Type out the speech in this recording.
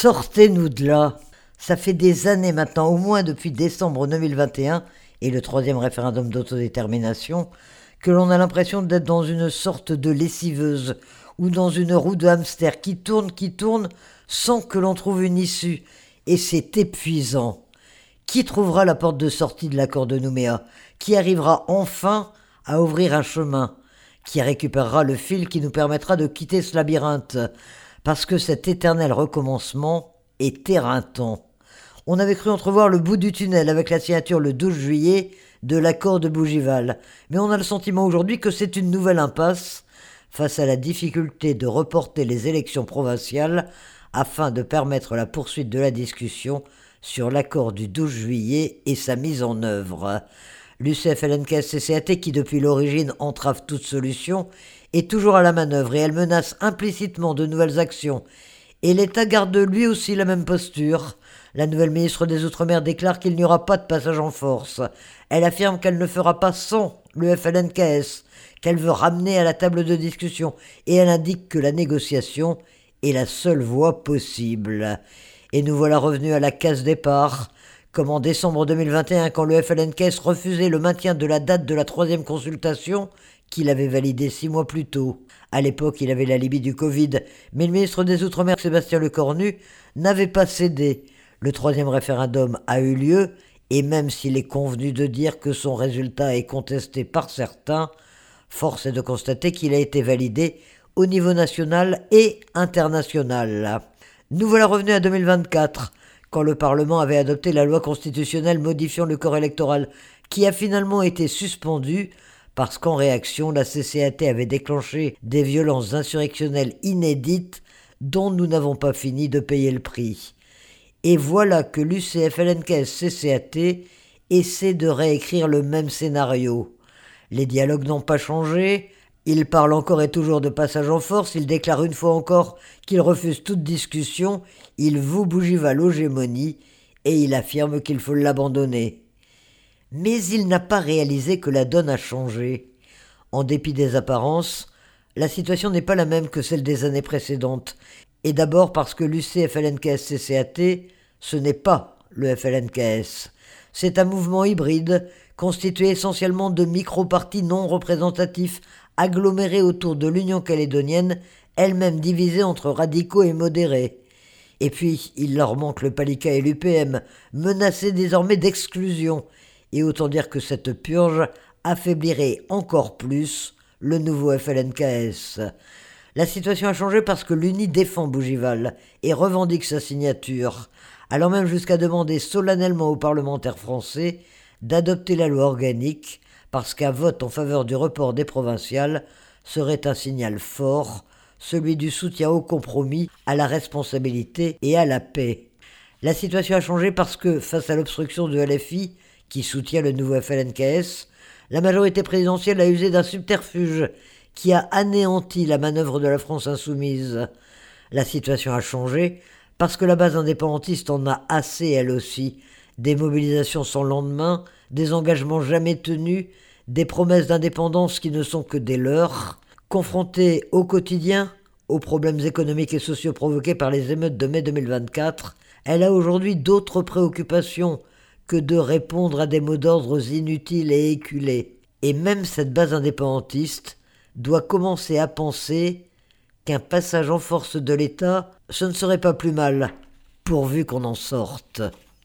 Sortez-nous de là. Ça fait des années maintenant, au moins depuis décembre 2021 et le troisième référendum d'autodétermination, que l'on a l'impression d'être dans une sorte de lessiveuse ou dans une roue de hamster qui tourne, sans que l'on trouve une issue. Et c'est épuisant. Qui trouvera la porte de sortie de l'accord de Nouméa? Qui arrivera enfin à ouvrir un chemin? Qui récupérera le fil qui nous permettra de quitter ce labyrinthe? Parce que cet éternel recommencement est éreintant. On avait cru entrevoir le bout du tunnel avec la signature le 12 juillet de l'accord de Bougival, mais on a le sentiment aujourd'hui que c'est une nouvelle impasse face à la difficulté de reporter les élections provinciales afin de permettre la poursuite de la discussion sur l'accord du 12 juillet et sa mise en œuvre. L'UCF-LNKS-CCAT, qui depuis l'origine entrave toute solution, est toujours à la manœuvre et elle menace implicitement de nouvelles actions. Et l'État garde lui aussi la même posture. La nouvelle ministre des Outre-mer déclare qu'il n'y aura pas de passage en force. Elle affirme qu'elle ne fera pas sans le FLNKS, qu'elle veut ramener à la table de discussion, et elle indique que la négociation est la seule voie possible. Et nous voilà revenus à la case départ, comme en décembre 2021, quand le FLNKS refusait le maintien de la date de la troisième consultation qu'il avait validée 6 mois plus tôt. À l'époque, il avait l'alibi du Covid, mais le ministre des Outre-mer, Sébastien Lecornu, n'avait pas cédé. Le troisième référendum a eu lieu, et même s'il est convenu de dire que son résultat est contesté par certains, force est de constater qu'il a été validé au niveau national et international. Nous voilà revenus à 2024, quand le Parlement avait adopté la loi constitutionnelle modifiant le corps électoral, qui a finalement été suspendue parce qu'en réaction, la CCAT avait déclenché des violences insurrectionnelles inédites dont nous n'avons pas fini de payer le prix. Et voilà que l'UCF-LNKS-CCAT essaie de réécrire le même scénario. Les dialogues n'ont pas changé, il parle encore et toujours de passage en force, il déclare une fois encore qu'il refuse toute discussion, il voue Bougival l'hégémonie et il affirme qu'il faut l'abandonner. Mais il n'a pas réalisé que la donne a changé. En dépit des apparences, la situation n'est pas la même que celle des années précédentes. Et d'abord parce que l'UCF-LNKS-CCAT, ce n'est pas le FLNKS. C'est un mouvement hybride, constitué essentiellement de micro-partis non représentatifs, agglomérés autour de l'Union calédonienne, elle-même divisée entre radicaux et modérés. Et puis, il leur manque le Palika et l'UPM, menacés désormais d'exclusion. Et autant dire que cette purge affaiblirait encore plus le nouveau FLNKS. La situation a changé parce que l'UNI défend Bougival et revendique sa signature, allant même jusqu'à demander solennellement aux parlementaires français d'adopter la loi organique parce qu'un vote en faveur du report des provinciales serait un signal fort, celui du soutien au compromis, à la responsabilité et à la paix. La situation a changé parce que, face à l'obstruction de LFI, qui soutient le nouveau FLNKS, la majorité présidentielle a usé d'un subterfuge qui a anéanti la manœuvre de la France insoumise. La situation a changé parce que la base indépendantiste en a assez elle aussi, des mobilisations sans lendemain, des engagements jamais tenus, des promesses d'indépendance qui ne sont que des leurs, confrontée au quotidien aux problèmes économiques et sociaux provoqués par les émeutes de mai 2024, elle a aujourd'hui d'autres préoccupations que de répondre à des mots d'ordre inutiles et éculés. Et même cette base indépendantiste doit commencer à penser qu'un passage en force de l'État, ce ne serait pas plus mal, pourvu qu'on en sorte.